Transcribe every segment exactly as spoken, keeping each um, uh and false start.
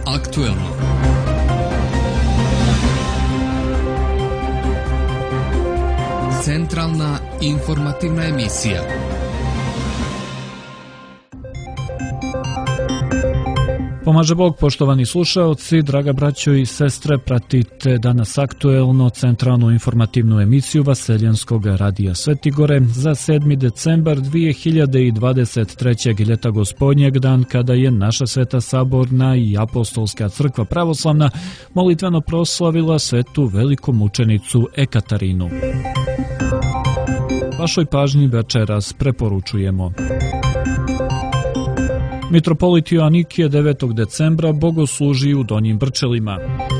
aktuelno. Centralna informativna emisija. Pomaže Bog, poštovani slušaoci, draga braćo i sestre, pratite danas aktuelno centralnu informativnu emisiju Vaseljenskog radija Svetigore za sedmi decembar dvije hiljade dvadeset trećeg. ljeta gospodnjeg, dan kada je naša Sveta Saborna i Apostolska crkva pravoslavna molitveno proslavila svetu velikomučenicu Ekatarinu. Vašoj pažnji večeras preporučujemo. Mitropolit Joanikije devetog decembra bogosluži u Donjim Brčelima.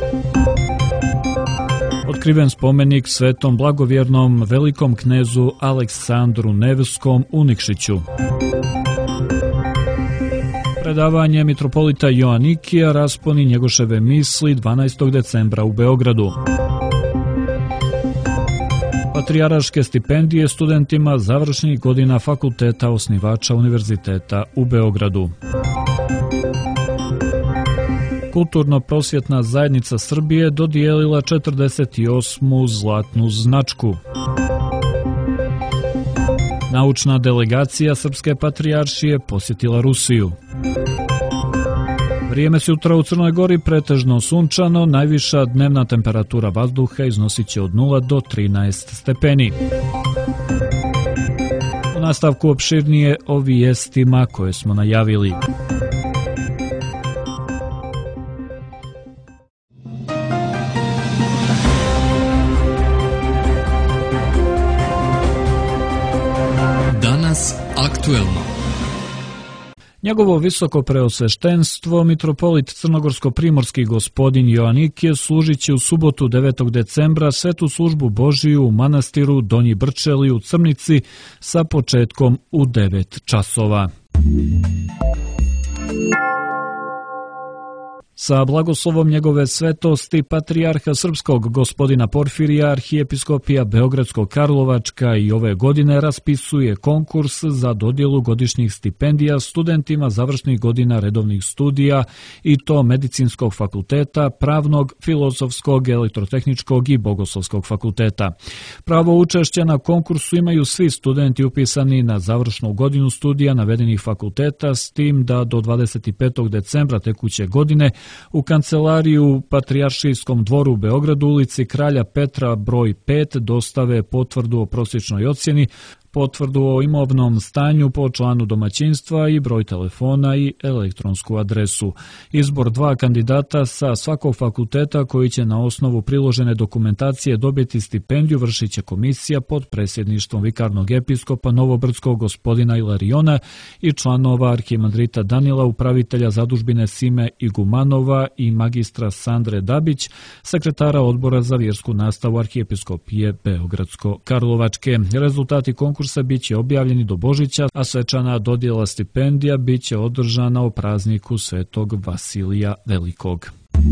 Otkriven spomenik svetom blagovjernom velikom knezu Aleksandru Nevskom u Nikšiću. Predavanje mitropolita Joanikija rasponi Njegoševe misli dvanaestog decembra u Beogradu. Patrijaraške stipendije studentima završnih godina fakulteta osnivača Univerziteta u Beogradu. Kulturno-prosvjetna zajednica Srbije dodijelila četrdeset osmu zlatnu značku. Naučna delegacija Srpske patrijaršije posjetila Rusiju. Vrijeme sutra u Crnoj Gori pretežno sunčano, najviša dnevna temperatura vazduha iznosit će od nula do trinaest stepeni. U nastavku opširnije o vijestima koje smo najavili. Danas aktuelno. Njegovo visoko preosveštenstvo, mitropolit crnogorsko-primorski gospodin Joanikije, služit će u subotu devetog decembra svetu službu Božiju u manastiru Donji Brčeli u Crnici sa početkom u devet časova. Sa blagoslovom njegove svetosti patrijarha srpskog gospodina Porfirija, arhijepiskopija Beogradsko-Karlovačka i ove godine raspisuje konkurs za dodjelu godišnjih stipendija studentima završnih godina redovnih studija i to medicinskog fakulteta, pravnog, filozofskog, elektrotehničkog i bogoslovskog fakulteta. Pravo učešća na konkursu imaju svi studenti upisani na završnu godinu studija navedenih fakulteta, s tim da do dvadeset petog decembra tekuće godine u kancelariju Patrijaršijskom dvoru u Beogradu, ulici Kralja Petra broj pet, dostave potvrdu o prosječnoj ocjeni, potvrdu o imovnom stanju po članu domaćinstva i broj telefona i elektronsku adresu. Izbor dva kandidata sa svakog fakulteta koji će na osnovu priložene dokumentacije dobiti stipendiju vršit će komisija pod predsjedništvom vikarnog episkopa Novobrdskog gospodina Ilariona i članova arhimandrita Danila, upravitelja zadužbine Sime Igumanova i magistra Sandre Dabić, sekretara odbora za vjersku nastavu arhijepiskopije Beogradsko-Karlovačke. Rezultati konkursa biće objavljeni do Božića, a svečana dodjela stipendija biće održana u prazniku Svetog Vasilija Velikog.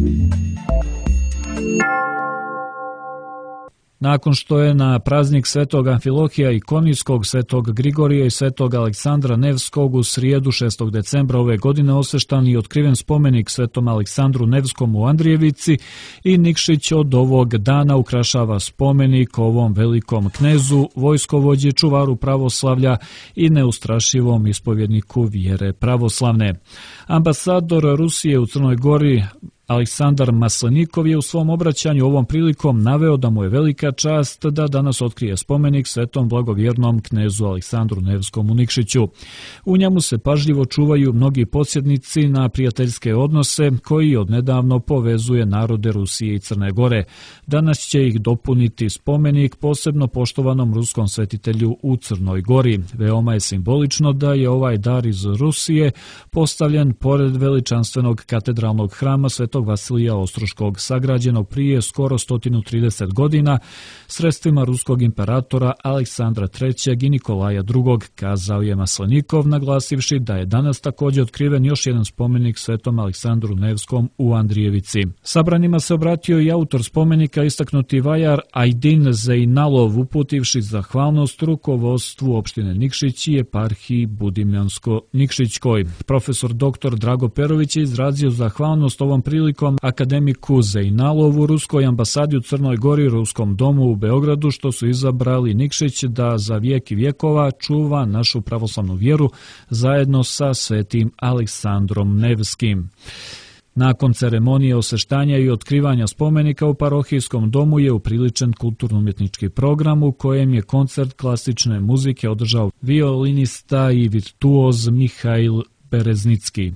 Nakon što je na praznik Svetog Amfilohija i Konijskog, Svetog Grigorija i Svetog Aleksandra Nevskog u srijedu šestog decembra ove godine osveštan i otkriven spomenik Svetom Aleksandru Nevskom u Andrijevici i Nikšić od ovog dana ukrašava spomenik ovom velikom knezu, vojskovođi, čuvaru pravoslavlja i neustrašivom ispovjedniku vjere pravoslavne. Ambasador Rusije u Crnoj Gori Aleksandar Maslenikov je u svom obraćanju ovom prilikom naveo da mu je velika čast da danas otkrije spomenik svetom blagovjernom knezu Aleksandru Nevskom u Nikšiću. U njemu se pažljivo čuvaju mnogi podsjetnici na prijateljske odnose koji odnedavno povezuje narode Rusije i Crne Gore. Danas će ih dopuniti spomenik posebno poštovanom ruskom svetitelju u Crnoj Gori. Veoma je simbolično da je ovaj dar iz Rusije postavljen pored veličanstvenog katedralnog hrama Svetog svetog Vasilija Ostroškog, sagrađenog prije skoro sto trideset godina sredstvima ruskog imperatora Aleksandra trećeg i Nikolaja drugog, kazao je Maslenikov, naglasivši da je danas također otkriven još jedan spomenik svetom Aleksandru Nevskom u Andrijevici. Sabranima se obratio i autor spomenika, istaknuti vajar Ajdin Zejnalov, uputivši zahvalnost rukovodstvu opštine Nikšić i eparhiji Budimljansko-Nikšićkoj. Profesor doktor Drago Perović je izrazio zahvalnost ovom prilikom akademiku Zejnalovu, ruskoj ambasadi u Crnoj Gori, ruskom domu u Beogradu, što su izabrali Nikšić da za vijek i vjekova čuva našu pravoslavnu vjeru zajedno sa svetim Aleksandrom Nevskim. Nakon ceremonije osveštanja i otkrivanja spomenika u parohijskom domu je upriličen kulturno-umjetnički program u kojem je koncert klasične muzike održao violinista i virtuoz Mihail Bereznicki.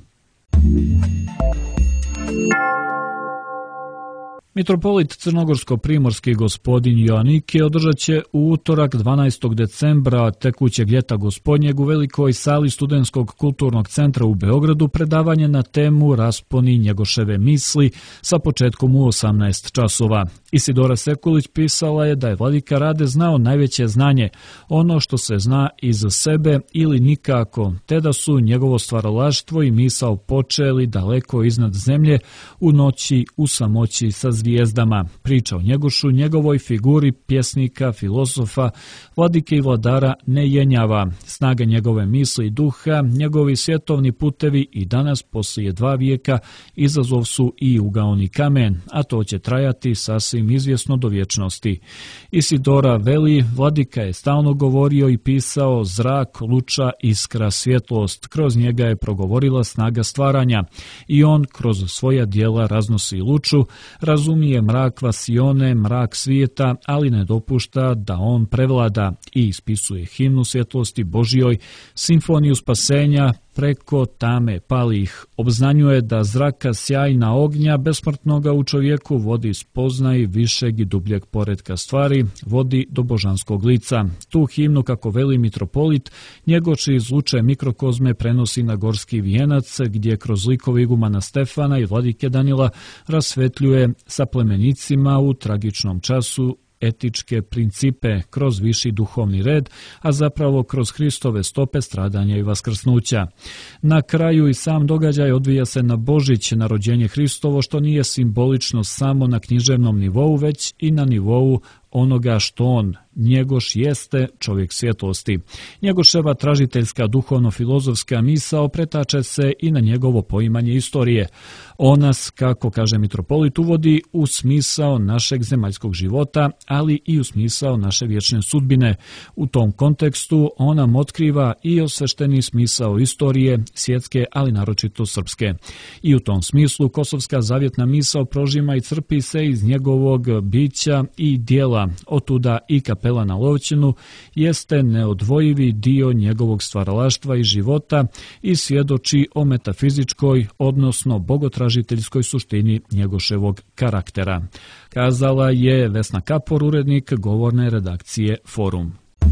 Mitropolit crnogorsko-primorski gospodin Joaniki održat će u utorak dvanaestog decembra tekućeg ljeta gospodnjeg u velikoj sali Studentskog kulturnog centra u Beogradu predavanje na temu Rasponi Njegoševe misli sa početkom u osamnaest časova. Isidora Sekulić pisala je da je vladika Rade znao najveće znanje, ono što se zna iz sebe ili nikako, te da su njegovo stvaralaštvo i misao počeli daleko iznad zemlje u noći u samoći sa zvijezdama. Priča o Njegošu, njegovoj figuri pjesnika, filozofa, vladike i vladara ne jenjava. Snaga njegove misli i duha, njegovi svjetovni putevi i danas poslije dva vijeka izazov su i ugaoni kamen, a to će trajati sasvim izvjesno do vječnosti. Isidora veli, vladika je stalno govorio i pisao zrak, luča, iskra, svjetlost. Kroz njega je progovorila snaga stvaranja i on kroz svoja djela raznosi luču, razumije mrak vasione, mrak svijeta, ali ne dopušta da on prevlada i ispisuje himnu svjetlosti Božjoj, simfoniju spasenja, preko tame palih. Obznanjuje da zraka sjajna ognja besmrtnoga u čovjeku vodi spoznaj višeg i dubljeg poretka stvari, vodi do božanskog lica. Tu himnu, kako veli mitropolit, Njegoš iz luče mikrokozme prenosi na gorski vijenac, gdje kroz likove igumana Stefana i vladike Danila rasvetljuje sa plemenicima u tragičnom času etičke principe kroz viši duhovni red, a zapravo kroz Hristove stope stradanja i vaskrsnuća. Na kraju i sam događaj odvija se na Božić, na rođenje Hristovo, što nije simbolično samo na književnom nivou, već i na nivou onoga što on, Njegoš, jeste, čovjek svjetlosti. Njegoševa tražiteljska duhovno-filozofska misao pretače se i na njegovo poimanje istorije. On nas, kako kaže mitropolit, uvodi u smisao našeg zemaljskog života, ali i u smisao naše vječne sudbine. U tom kontekstu on nam otkriva i osvešteni smisao istorije, svjetske, ali naročito srpske. I u tom smislu kosovska zavjetna misao prožima i crpi se iz njegovog bića i dijela. Otuda i kapela na Lovćenu jeste neodvojivi dio njegovog stvaralaštva i života i svjedoči o metafizičkoj, odnosno bogotražiteljskoj suštini Njegoševog karaktera. Kazala je Vesna Kapor, urednik govorne redakcije Forum.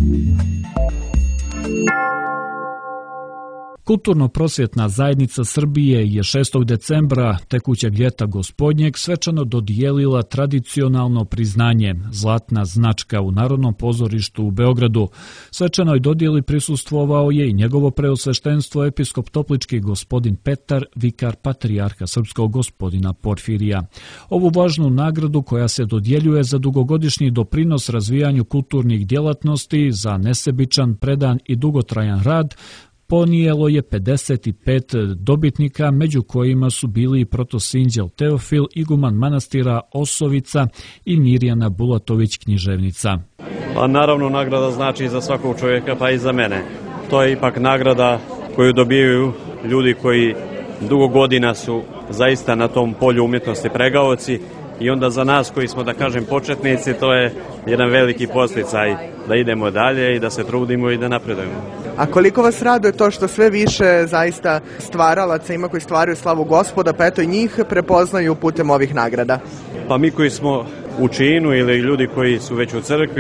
Kulturno-prosvjetna zajednica Srbije je šestog decembra tekućeg ljeta gospodnjeg svečano dodijelila tradicionalno priznanje Zlatna značka u Narodnom pozorištu u Beogradu. Svečanoj dodjeli prisustvovao je i njegovo preosveštenstvo episkop toplički gospodin Petar, vikar patrijarha srpskog gospodina Porfirija. Ovu važnu nagradu, koja se dodjeljuje za dugogodišnji doprinos razvijanju kulturnih djelatnosti, za nesebičan, predan i dugotrajan rad, ponijelo je pedeset pet dobitnika, među kojima su bili protosinđel Teofil, iguman manastira Osovica i Mirjana Bulatović, književnica. Pa naravno, nagrada znači za svakog čovjeka, pa i za mene. To je ipak nagrada koju dobijaju ljudi koji dugo godina su zaista na tom polju umjetnosti pregaoci, i onda za nas koji smo, da kažem, početnici, to je jedan veliki podsticaj da idemo dalje i da se trudimo i da napredujemo. A koliko vas raduje to što sve više zaista stvaralaca ima koji stvaraju slavu Gospoda, pa eto i njih prepoznaju putem ovih nagrada? Pa mi koji smo u činu ili ljudi koji su već u crkvi,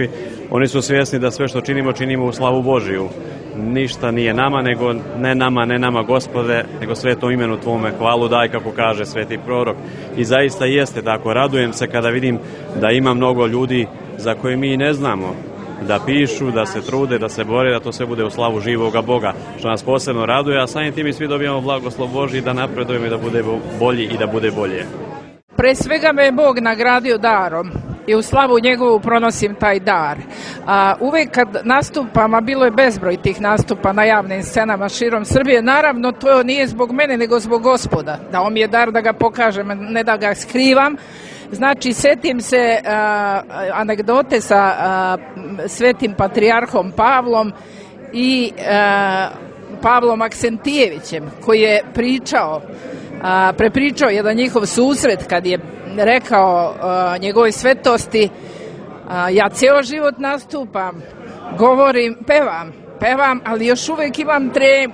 Oni su svjesni da sve što činimo, činimo u slavu Božiju. Ništa nije nama, nego ne nama, ne nama Gospode, nego svetom imenu Tvome hvalu daj, kako kaže sveti prorok. I zaista jeste tako. Radujem se kada vidim da ima mnogo ljudi za koje mi ne znamo, da pišu, da se trude, da se bore, da to sve bude u slavu živoga Boga, što nas posebno raduje, a samim tim i svi dobijamo blagoslov Božji da napredujemo i da bude bolji i da bude bolje. Pre svega me je Bog nagradio darom i u slavu njegovu pronosim taj dar. A, uvek kad nastupam, a bilo je bezbroj tih nastupa na javnim scenama širom Srbije, naravno to nije zbog mene nego zbog Gospoda. Dao mi je dar da ga pokažem, ne da ga skrivam. Znači, setim se a, anegdote sa a, svetim patrijarhom Pavlom i a, Pavlom Aksentijevićem, koji je pričao, a, prepričao jedan njihov susret kad je rekao a, njegovoj svetosti, a, ja ceo život nastupam, govorim, pevam, pevam, ali još uvek imam tremu.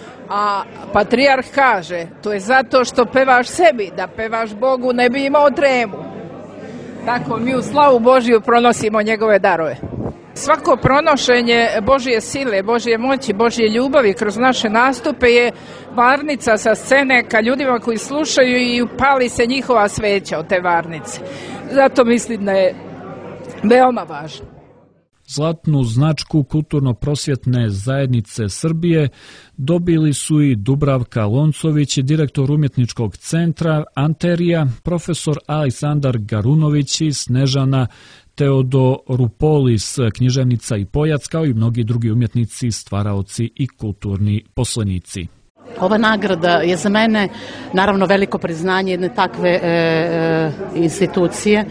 A patrijarh kaže, to je zato što pevaš sebi, da pevaš Bogu ne bi imao tremu. Tako mi u slavu Božiju pronosimo njegove darove. Svako pronošenje Božje sile, Božje moći, Božje ljubavi kroz naše nastupe je varnica sa scene ka ljudima koji slušaju i upali se njihova sveća od te varnice. Zato mislim da je veoma važno. Zlatnu značku Kulturno-prosvjetne zajednice Srbije dobili su i Dubravka Loncović, direktor umjetničkog centra Anterija, profesor Aleksandar Garunović i Snežana Teodorupolis, književnica i pojac, kao i mnogi drugi umjetnici, stvaraoci i kulturni poslenici. Ova nagrada je za mene naravno veliko priznanje jedne takve e, e, institucije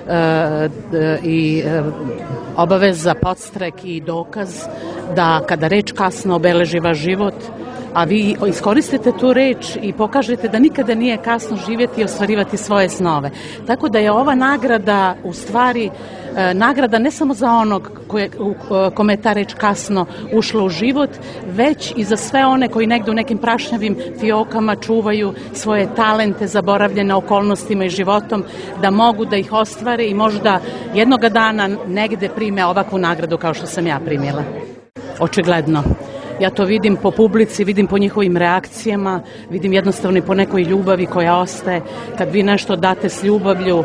e, i e, obaveza, podstrek i dokaz da kada reč kasno obeleži vaš život, a vi iskoristite tu reč i pokažete da nikada nije kasno živjeti i ostvarivati svoje snove. Tako da je ova nagrada u stvari e, nagrada ne samo za onog koje, u, kome je ta reč kasno ušla u život, već i za sve one koji negde u nekim prašnjavim fiokama čuvaju svoje talente zaboravljene okolnostima i životom, da mogu da ih ostvare i možda jednoga dana negde prime ovakvu nagradu kao što sam ja primila. Očigledno. Ja to vidim po publici, vidim po njihovim reakcijama, vidim jednostavno i po nekoj ljubavi koja ostaje. Kad vi nešto date s ljubavlju, uh,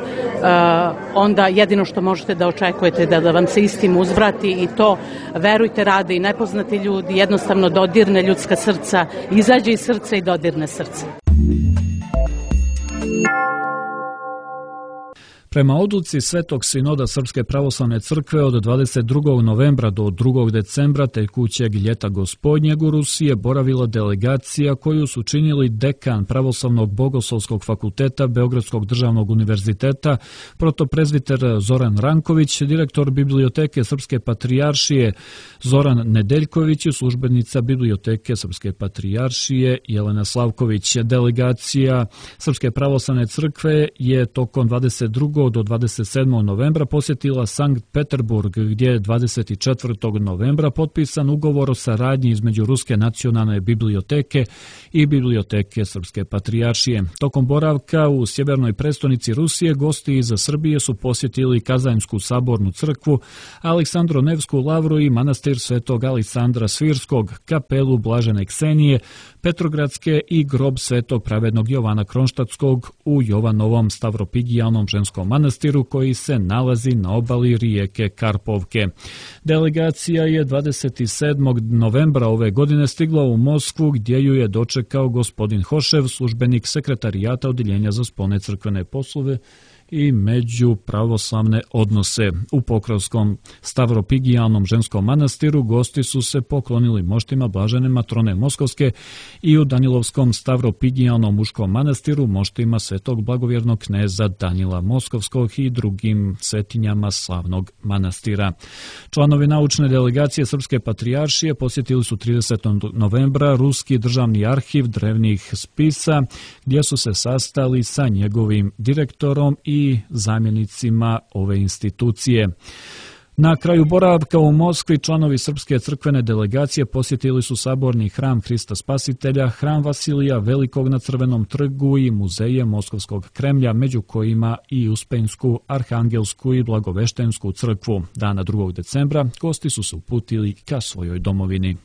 onda jedino što možete da očekujete da, da vam se istim uzvrati i to, verujte, rade i nepoznati ljudi, jednostavno dodirne ljudska srca, izađe iz srca i dodirne srce. Prema odluci Svetog sinoda Srpske pravoslavne crkve od dvadeset drugog novembra do drugog decembra tekućeg ljeta gospodnjeg u Rusiji je boravila delegacija koju su činili dekan Pravoslavnog bogoslovskog fakulteta Beogradskog državnog univerziteta, protoprezbiter Zoran Ranković, direktor Biblioteke Srpske patrijaršije Zoran Nedeljković i službenica Biblioteke Srpske patrijaršije Jelena Slavković. Delegacija Srpske pravoslavne crkve je tokom dvadeset drugog do dvadeset sedmog novembra posjetila Sankt Peterburg, gdje je dvadeset četvrtog novembra potpisan ugovor o saradnji između Ruske nacionalne biblioteke i Biblioteke Srpske patrijaršije. Tokom boravka u sjevernoj prestonici Rusije gosti iz Srbije su posjetili Kazanjsku sabornu crkvu, Aleksandro-Nevsku lavru i manastir Svetog Aleksandra Svirskog, kapelu Blažene Ksenije, Petrogradske i grob Svetog pravednog Jovana Kronštatskog u Jovanovom Stavropigijalnom ženskom manastiru koji se nalazi na obali rijeke Karpovke. Delegacija je dvadeset sedmog novembra ove godine stigla u Moskvu, gdje ju je dočekao gospodin Hošev, službenik sekretarijata Odjeljenja za spoljne crkvene poslove i međupravoslavne odnose. U Pokrovskom Stavropigijalnom ženskom manastiru gosti su se poklonili moštima Blažene matrone Moskovske i u Danilovskom Stavropigijalnom muškom manastiru moštima Svetog blagovjernog kneza Danila Moskovskog i drugim svetinjama slavnog manastira. Članovi naučne delegacije Srpske patrijaršije posjetili su tridesetog novembra Ruski državni arhiv drevnih spisa, gdje su se sastali sa njegovim direktorom i zamjenicima ove institucije. Na kraju boravka u Moskvi članovi srpske crkvene delegacije posjetili su saborni hram Hrista Spasitelja, hram Vasilija Velikog na Crvenom trgu i muzeje Moskovskog Kremlja, među kojima i Uspensku, Arhangelsku i Blagoveštensku crkvu. Dana drugog decembra gosti su se uputili ka svojoj domovini.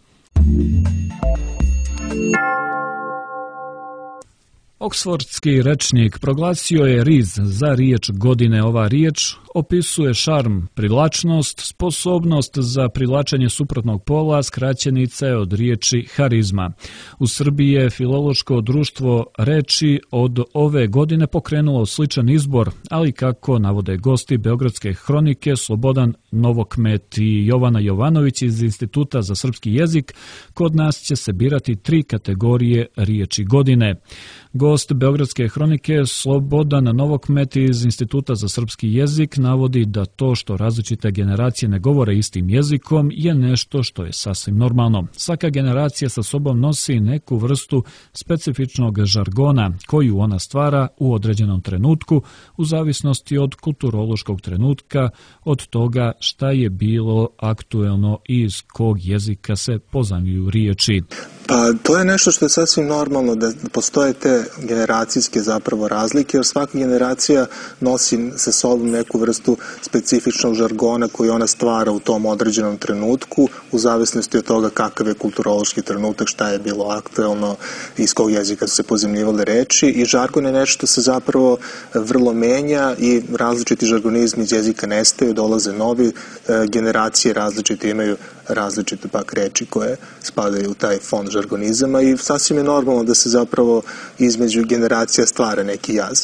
Oksfordski rečnik proglasio je riz za riječ godine. Ova riječ opisuje šarm, privlačnost, sposobnost za privlačenje suprotnog pola, skraćenica je od riječi harizma. U Srbiji je Filološko društvo reči od ove godine pokrenulo sličan izbor, ali kako navode gosti Beogradske hronike Slobodan Novokmet i Jovana Jovanović iz Instituta za srpski jezik, kod nas će se birati tri kategorije riječi godine. Gost Beogradske hronike Slobodan Novokmet iz Instituta za srpski jezik navodi da to što različite generacije ne govore istim jezikom je nešto što je sasvim normalno. Svaka generacija sa sobom nosi neku vrstu specifičnog žargona koju ona stvara u određenom trenutku u zavisnosti od kulturološkog trenutka, od toga šta je bilo aktuelno i iz kog jezika se pozajmljuju riječi. Pa to je nešto što je sasvim normalno, da postoje te generacijske zapravo razlike, jer svaka generacija nosi sa sobom neku vrstu specifičnog žargona koji ona stvara u tom određenom trenutku, u zavisnosti od toga kakav je kulturološki trenutak, šta je bilo aktuelno, iz kog jezika su se pozajmljivale reči, i žargon je nešto što se zapravo vrlo menja i različiti žargonizmi iz jezika nestaju, dolaze novi, generacije različite imaju različite pak reči koje spadaju u taj fond žargonizama i sasvim je normalno da se zapravo između generacija stvara neki jaz.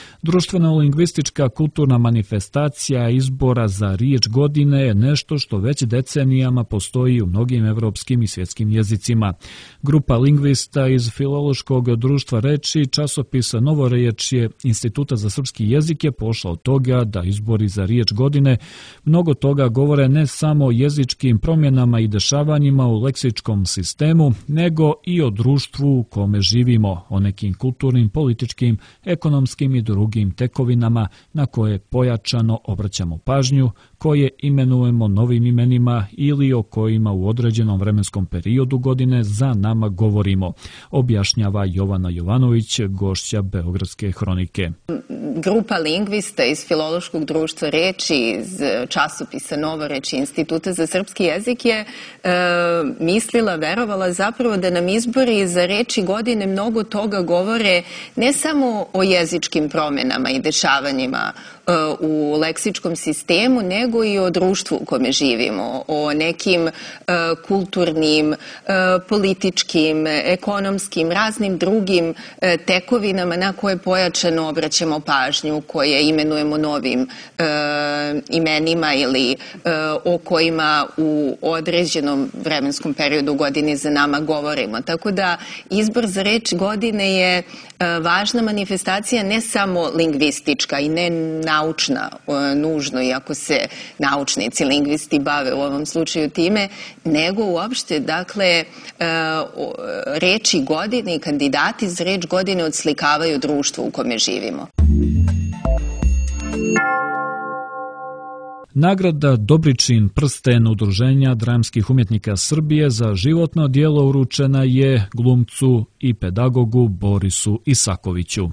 Društveno-lingvistička kulturna manifestacija izbora za riječ godine je nešto što već decenijama postoji u mnogim evropskim i svjetskim jezicima. Grupa lingvista iz Filološkog društva reči časopisa Novorečje Instituta za srpski jezik je pošla od toga da izbori za riječ godine mnogo toga govore ne samo o jezičkim promjenama i dešavanjima u leksičkom sistemu, nego i o društvu u kome živimo, o nekim kulturnim, političkim, ekonomskim i drugim drugim tekovinama na koje pojačano obraćamo pažnju, koje imenujemo novim imenima ili o kojima u određenom vremenskom periodu godine za nama govorimo, objašnjava Jovana Jovanović, gošća Beogradske hronike. Grupa lingvista iz Filološkog društva reči, iz časopisa Novoreči Instituta za srpski jezik je e, mislila, verovala zapravo da nam izbori za reči godine mnogo toga govore ne samo o jezičkim promjenama i dešavanjima e, u leksičkom sistemu, nego i o društvu u kome živimo, o nekim e, kulturnim, e, političkim, ekonomskim, raznim drugim e, tekovinama na koje pojačano obraćamo pažnju, koje imenujemo novim e, imenima ili e, o kojima u određenom vremenskom periodu godine za nama govorimo. Tako da izbor za reč godine je e, važna manifestacija, ne samo lingvistička i ne naučna, e, nužno, iako se naučnici, lingvisti bave u ovom slučaju time, nego uopšte, dakle, e, reči godine i kandidati za reč godine odslikavaju društvo u kome živimo. Nagrada Dobričin prsten Udruženja dramskih umjetnika Srbije za životno djelo uručena je glumcu i pedagogu Borisu Isakoviću.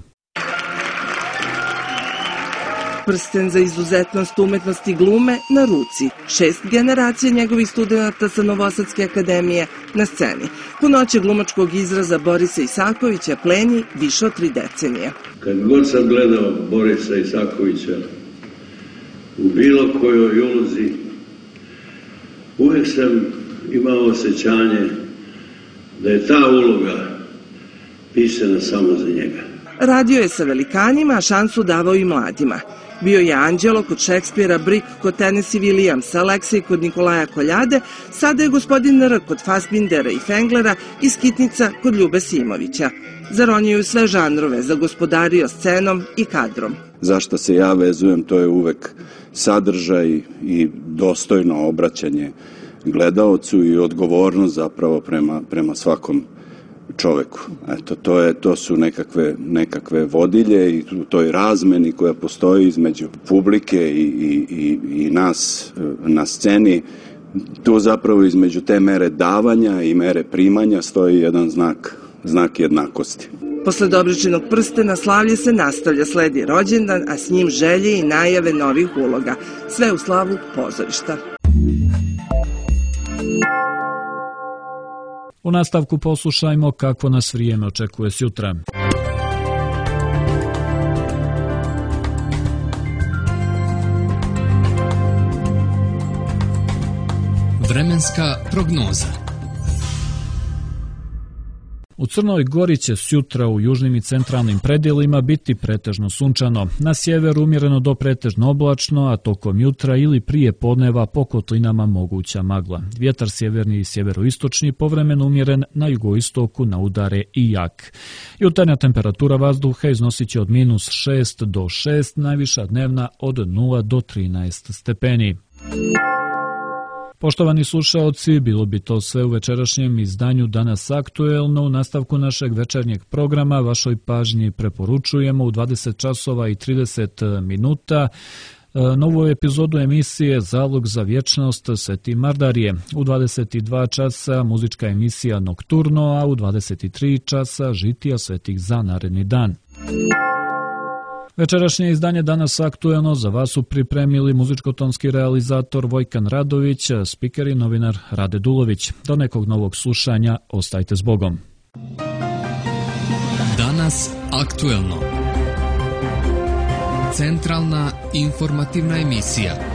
Prsten za izuzetnost umetnosti glume na ruci. Šest generacija njegovih studenata sa Novosadske akademije na sceni. Punoće glumačkog izraza Borisa Isakovića pleni više od tri decenije. Kad god sam gledao Borisa Isakovića u bilo kojoj ulozi, uvijek sam imao osjećanje da je ta uloga pisana samo za njega. Radio je sa velikanima, a šansu davao i mladima. Bio je Anđelo kod Šekspira, Brik kod Tennessee Williamsa, Aleksej kod Nikolaja Koljade, sada je gospodin R kod Fassbindera i Fenglera i Skitnica kod Ljube Simovića. Zaronio je u sve žanrove, zagospodario scenom i kadrom. Zašto se ja vezujem, to je uvek sadržaj i dostojno obraćanje gledaocu i odgovornost zapravo prema, prema svakom čoveku. Eto, to, je, to su nekakve, nekakve vodilje i u toj razmeni koja postoji između publike i, i, i, i nas na sceni. Tu zapravo između te mere davanja i mere primanja stoji jedan znak, znak jednakosti. Posle Dobričinog prstena slavlje se nastavlja, sledi rođendan, a s njim želje i najave novih uloga. Sve u slavu pozorišta. U nastavku poslušajmo kako nas vrijeme očekuje sutra. Vremenska prognoza. U Crnoj Gori će sutra u južnim i centralnim predjelima biti pretežno sunčano. Na sjeveru umjereno do pretežno oblačno, a tokom jutra ili prije podneva po kotlinama moguća magla. Vjetar sjeverni i sjeveroistočni povremeno umjeren, na jugoistoku na udare i jak. Jutarnja temperatura vazduha iznosit će od minus šest do šest, najviša dnevna od nula do trinaest stepeni. Poštovani slušaoci, bilo bi to sve u večerašnjem izdanju Danas aktuelno. U nastavku našeg večernjeg programa vašoj pažnji preporučujemo u dvadeset časova i trideset minuta novu epizodu emisije Zalog za vječnost Sveti Mardarije. U dvadeset dva časa muzička emisija Nokturno, a u dvadeset tri časa žitija svetih za naredni dan. Večerašnje izdanje Danas aktuelno za vas su pripremili muzičko-tonski realizator Vojkan Radović, spiker i novinar Rade Dulović. Do nekog novog slušanja, ostajte s Bogom. Danas aktuelno. Centralna informativna emisija.